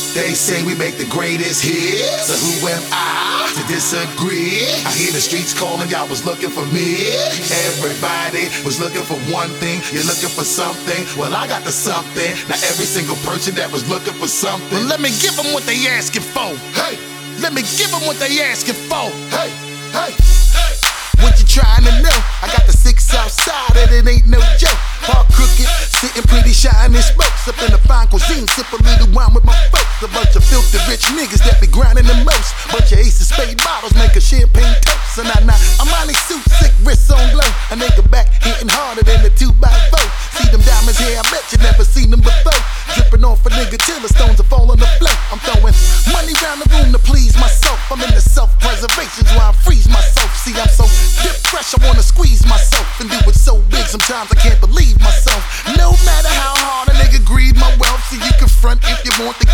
They say we make the greatest hits, so who am I to disagree? I hear the streets calling, y'all was looking for me. Everybody was looking for one thing, you're looking for something. Well, I got the something. Now every single person that was looking for something, well, let me give them what they asking for. Hey, let me give them what they asking for. Hey, hey, hey. What you trying to know? I got the 6 outside and it ain't no joke. Park crooked, sitting pretty shy in smokes. Up in the fine cuisine, sip a little wine with my folks. A bunch of filthy rich niggas that be grinding the most. Bunch of Ace of Spade bottles make a champagne toast. And I'm on these suit, sick wrists on glow. A nigga back hitting harder than the 2x4. See them diamonds here, I bet you never seen them before. Dripping off a nigga till the stones are fall on the floor. I'm throwing money round the room to please myself. I'm in the self-preservation where I freeze myself. See, I'm so dip fresh, I wanna squeeze myself and do it so big. Sometimes I can't believe myself. No matter how hard a nigga greed my wealth, see you can front if you want to